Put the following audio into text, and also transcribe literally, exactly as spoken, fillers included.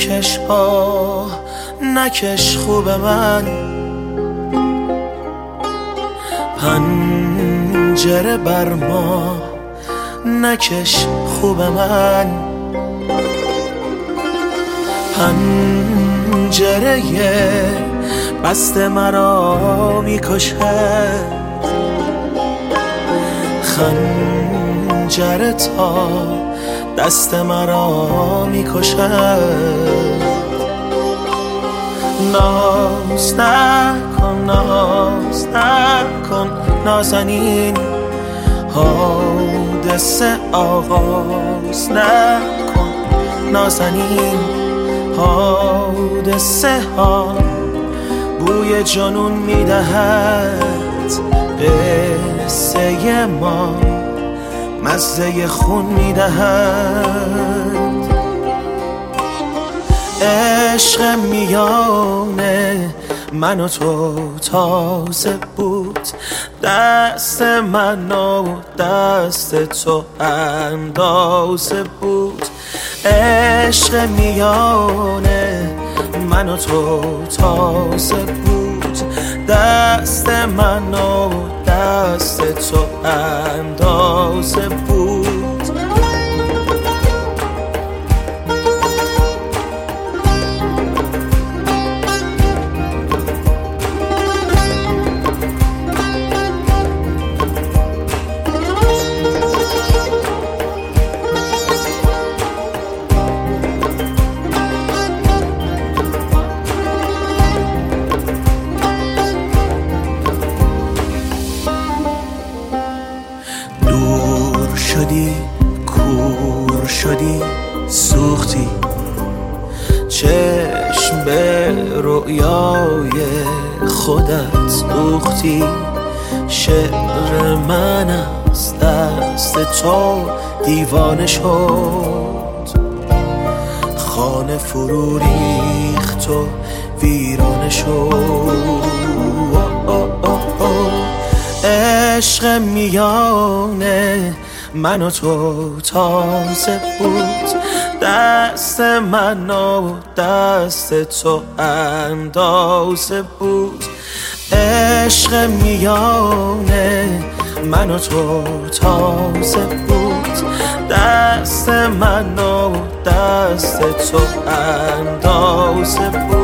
نکش آه نکش خوب من، پنجره بر ما نکش خوب من، پنجره بسته مرا میکشد، خنجر تا دست مرا میکشد. ناز نکن ناز نکن نازنین، حادثه آغاز نکن نازنین، حادثه ها بوی جنون میدهد، قصه ما مزه خون میدهد. عشق میانه من و تو تازه بود، دست من و دست تو اندازه بود. عشق میانه من و تو تازه بود، دست من و دست تو اندازه بود. شدی کور شدی سوختی، چشم به رؤیای خودت دوختی. شعر من از دست تو دیوانه شد، خانه فرو ریخت و ویرانه شد. عشق میانه من و تو تازه بود، دست من و دست تو اندازه بود. عشق میانه من و تو تازه بود، دست من و دست تو اندازه بود.